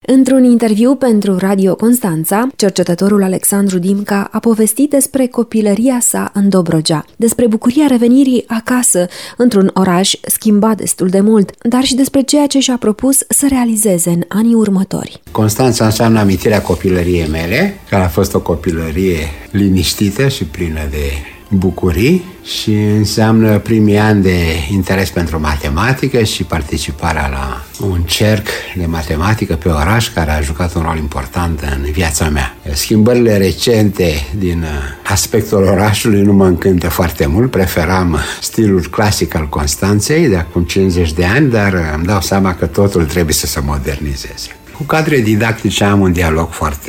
Într-un interviu pentru Radio Constanța, cercetătorul Alexandru Dimca a povestit despre copilăria sa în Dobrogea, despre bucuria revenirii acasă, într-un oraș schimbat destul de mult, dar și despre ceea ce și-a propus să realizeze în anii următori. Constanța înseamnă amintirea copilăriei mele, care a fost o copilărie liniștită și plină de bucurii, și înseamnă primii ani de interes pentru matematică și participarea la un cerc de matematică pe oraș care a jucat un rol important în viața mea. Schimbările recente din aspectul orașului nu mă încântă foarte mult, preferam stilul clasic al Constanței de acum 50 de ani, dar îmi dau seama că totul trebuie să se modernizeze. Cu cadre didactice am un dialog foarte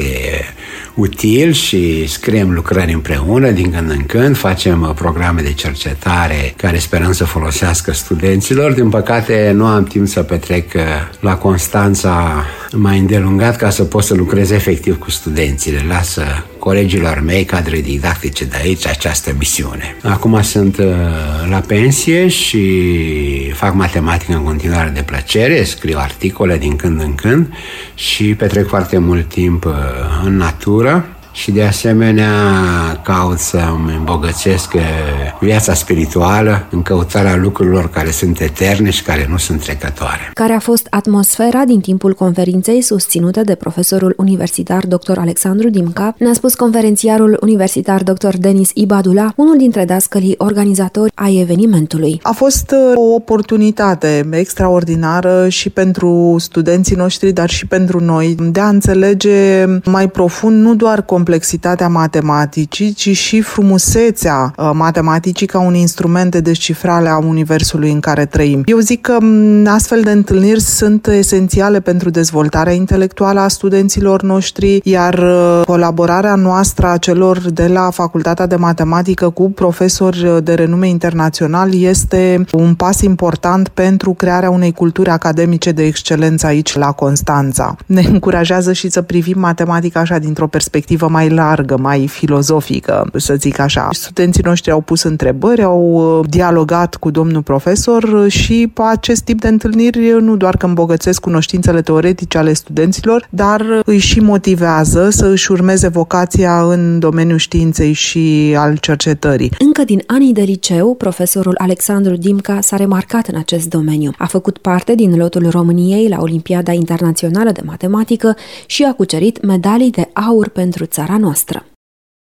util și scriem lucrări împreună din când în când, facem programe de cercetare care sperăm să folosească studenților. Din păcate nu am timp să petrec la Constanța mai îndelungat ca să pot să lucrez efectiv cu studenții. Le lasă colegilor mei, cadre didactice de aici, această misiune. Acum sunt la pensie și fac matematică în continuare de plăcere, scriu articole din când în când și petrec foarte mult timp în natură și de asemenea caut să-mi îmbogățesc viața spirituală în căutarea lucrurilor care sunt eterne și care nu sunt trecătoare. Care a fost atmosfera din timpul conferinței susținută de profesorul universitar dr. Alexandru Dimca, ne-a spus conferențiarul universitar dr. Denis Ibadula, unul dintre dascălii organizatori ai evenimentului. A fost o oportunitate extraordinară și pentru studenții noștri, dar și pentru noi, de a înțelege mai profund nu doar complexitatea matematicii, ci și frumusețea matematicii ca un instrument de descifrare a universului în care trăim. Eu zic că astfel de întâlniri sunt esențiale pentru dezvoltarea intelectuală a studenților noștri, iar colaborarea noastră a celor de la Facultatea de Matematică cu profesori de renume internațional este un pas important pentru crearea unei culturi academice de excelență aici la Constanța. Ne încurajează și să privim matematica așa dintr-o perspectivă mai largă, mai filozofică, să zic așa. Studenții noștri au pus întrebări, au dialogat cu domnul profesor și acest tip de întâlniri nu doar că îmbogățesc cunoștințele teoretice ale studenților, dar îi și motivează să își urmeze vocația în domeniul științei și al cercetării. Încă din anii de liceu, profesorul Alexandru Dimca s-a remarcat în acest domeniu. A făcut parte din lotul României la Olimpiada Internațională de Matematică și a cucerit medalii de aur pentru țara noastră.